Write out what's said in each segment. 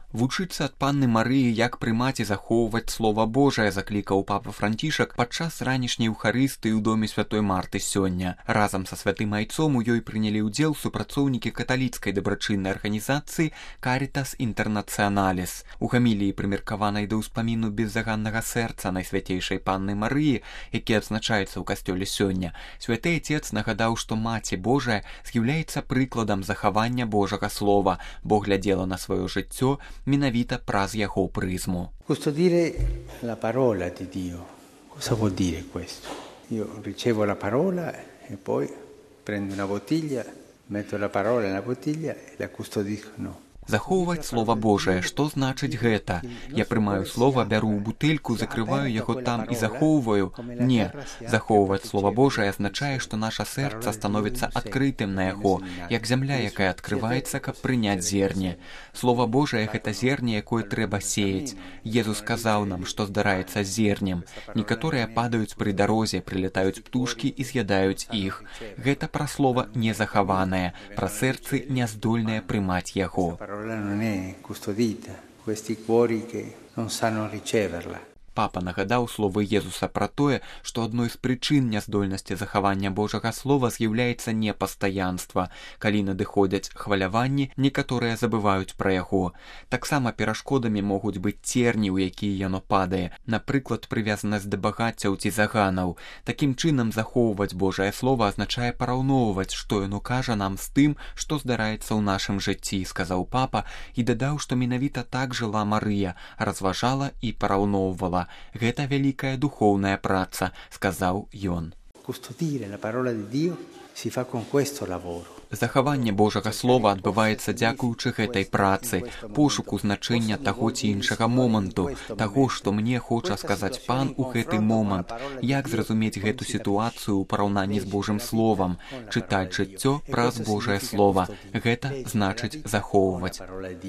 Вучыцца ад панны Марыі, як прымаць і захоўваць Слова Божае, заклікаў папа Францішак падчас ранішняй эўхарыстыі ў доме святой Марты сёння. Разам са святым айцом у ёй прынялі ўдзел супрацоўнікі каталіцкай дабрачыннай арганізацыі Caritas Internationalis. У гаміліі, прымеркаванай да ўспаміну беззаганнага сэрца найсвяцейшай панны Марыі, які адзначаецца ў касцёле сёння, святы айцец нагадаў, што Маці Божая з'яўляецца прыкладам захавання Божага Слова, бо глядзела на сваё жыццё менавіта праз яго прызму. Custodire la parola di Dio. Cosa vuol dire questo? Io ricevo la parola e poi prendo una bottiglia, metto la parola nella bottiglia e la custodisco. No. Захоўваць Слова Божае. Што значыць гэта? Я прымаю слова, бяру ў бутэльку, закрываю яго там і захоўваю? Не. Захоўваць Слова Божае азначае, што наша сэрца становіцца адкрытым на яго, як зямля, якая адкрываецца, каб прыняць зерне. Слова Божае — гэта зерне, якое трэба сеяць. Езус сказаў нам, што здараецца з зернем. Некаторыя падаюць пры дарозе, прылятаюць птушкі і з'ядаюць іх. Гэта пра слова незахаванае, пра сэрцы няздольнае прымаць яго. Non è custodita, questi cuori che non sanno riceverla. Папа нагадаў словы Езуса пра тое, што адной з прычын няздольнасці захавання Божага Слова з'яўляецца непастаянства. Калі надыходзяць хваляванні, некаторыя забываюць пра яго. Таксама перашкодамі могуць быць церні, у якія яно падае, напрыклад, прывязанасць да багаццяў ці заганаў. Такім чынам, захоўваць Божае Слова азначае параўноўваць, што яно кажа нам з тым, што здараецца ў нашым жыцці, сказаў папа, і дадаў, што менавіта так жыла Марыя, разважала і параўноўвала. Гэта вялікая духоўная праца, сказаў ён. Custodire la parola di Dio si fa con questo lavoro. Захаванне Божага Слова адбываецца дзякуючы гэтай працы, пошуку значэння таго ці іншага моманту, таго, што мне хоча сказаць Пан у гэты момант, як зразумець гэту сітуацыю ў параўнанні з Божым Словам, чытаць жыццё праз Божае Слова. Гэта значыць захоўваць.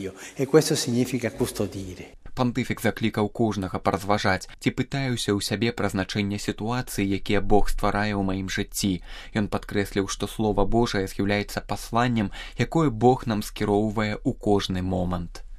E questo significa custodire. Пантыфік заклікаў кожнага паразважаць, ці пытаюся ў сябе пра значэнне сітуацыі, якія Бог стварае ў маім жыцці. Ён падкрэсліў, што Слова Божае з'яўляецца пасланнем, якое Бог нам скіроўвае ў кожны момант.